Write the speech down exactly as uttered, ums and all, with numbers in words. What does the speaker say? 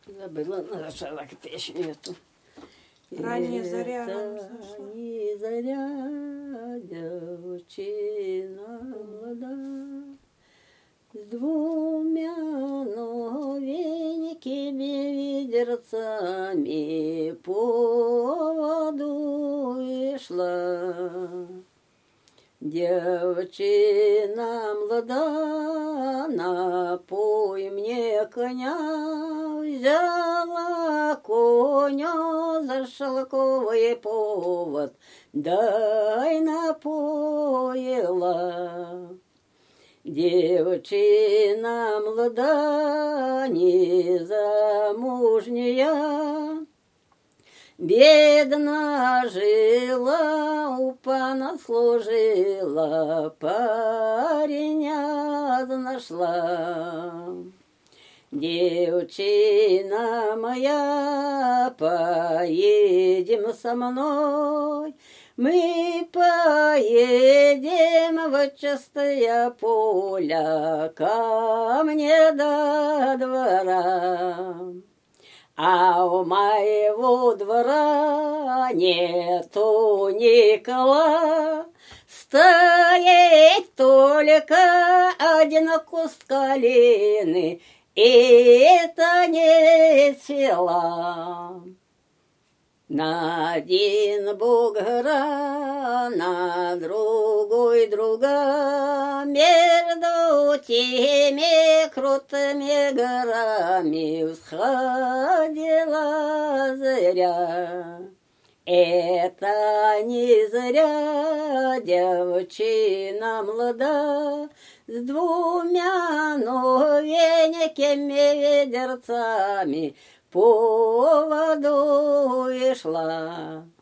Забыла, нашла песню эту. Ранняя заря Это взошла. не заря, девчина молода, с двумя новенькими ведерцами по воду и шла. Девчина молода, напой мне коня, взяла коня за шелковый повод, дай напоила. Девчина молода, незамужняя, бедно жила, у пана служила, пареня нашла. Девчина моя, поедем со мной, мы поедем в чистое поле, ко мне до двора. А у моего двора нету никола, стоит только один куст калины, и это не села. На один бок гора, на другой друга, между теми крутыми горами всходила заря. Это не заря, девчина молода, с двумя новенькими ведерцами по воду и шла.